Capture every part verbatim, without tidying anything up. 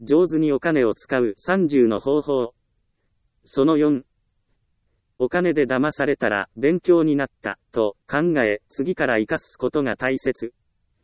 上手にお金を使うさんじゅうの方法。そのよん。お金で騙されたら勉強になったと考え、次から生かすことが大切。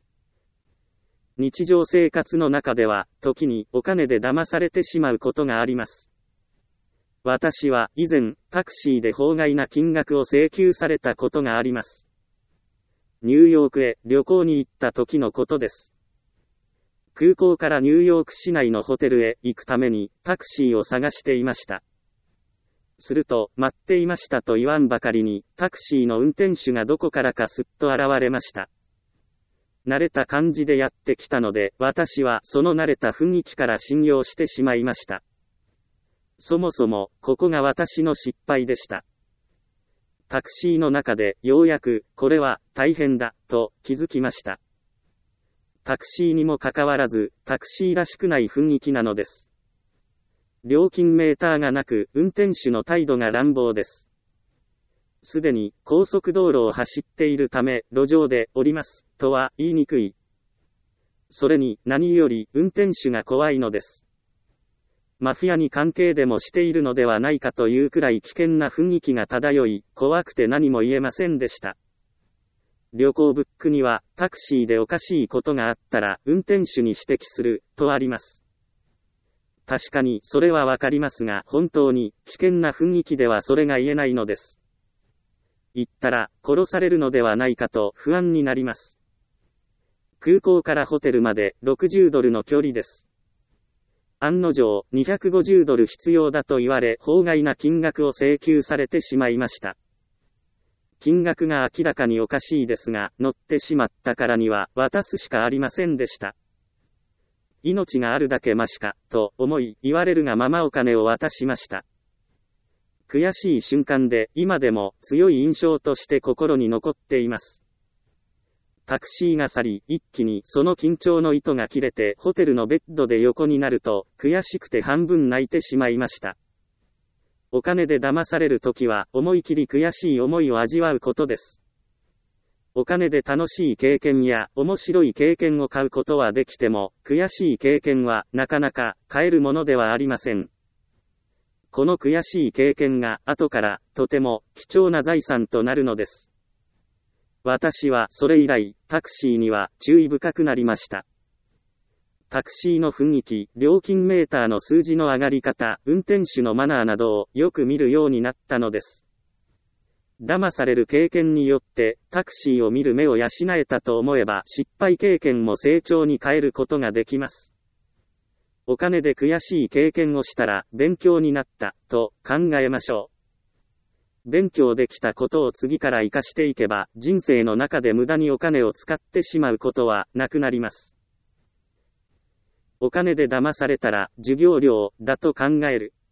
日常生活の中では、時にお金で騙されてしまうことがあります。私は以前、タクシーで法外な金額を請求されたことがあります。ニューヨークへ旅行に行った時のことです。空港からニューヨーク市内のホテルへ行くためにタクシーを探していました。すると、待っていましたと言わんばかりに、タクシーの運転手がどこからかすっと現れました。慣れた感じでやってきたので、私はその慣れた雰囲気から信用してしまいました。そもそも、ここが私の失敗でした。タクシーの中で、ようやく、これは、大変だ、と気づきました。タクシーにもかかわらず、タクシーらしくない雰囲気なのです。料金メーターがなく、運転手の態度が乱暴です。すでに、高速道路を走っているため、路上で、降ります、とは言いにくい。それに、何より、運転手が怖いのです。マフィアに関係でもしているのではないかというくらい危険な雰囲気が漂い、怖くて何も言えませんでした。旅行ブックには、タクシーでおかしいことがあったら、運転手に指摘する、とあります。確かに、それはわかりますが、本当に、危険な雰囲気ではそれが言えないのです。言ったら、殺されるのではないかと不安になります。空港からホテルまで、ろくじゅうドルの距離です。案の定、にひゃくごじゅうドル必要だと言われ、法外な金額を請求されてしまいました。金額が明らかにおかしいですが、乗ってしまったからには、渡すしかありませんでした。命があるだけマシか、と思い、言われるがままお金を渡しました。悔しい瞬間で、今でも強い印象として心に残っています。タクシーが去り、一気にその緊張の糸が切れて、ホテルのベッドで横になると、悔しくて半分泣いてしまいました。お金で騙されるときは、思い切り悔しい思いを味わうことです。お金で楽しい経験や、面白い経験を買うことはできても、悔しい経験は、なかなか、買えるものではありません。この悔しい経験が、後から、とても、貴重な財産となるのです。私は、それ以来、タクシーには、注意深くなりました。タクシーの雰囲気、料金メーターの数字の上がり方、運転手のマナーなどを、よく見るようになったのです。騙される経験によって、タクシーを見る目を養えたと思えば、失敗経験も成長に変えることができます。お金で悔しい経験をしたら、勉強になった、と考えましょう。勉強できたことを次から活かしていけば、人生の中で無駄にお金を使ってしまうことはなくなります。お金で騙されたら、授業料だと考える。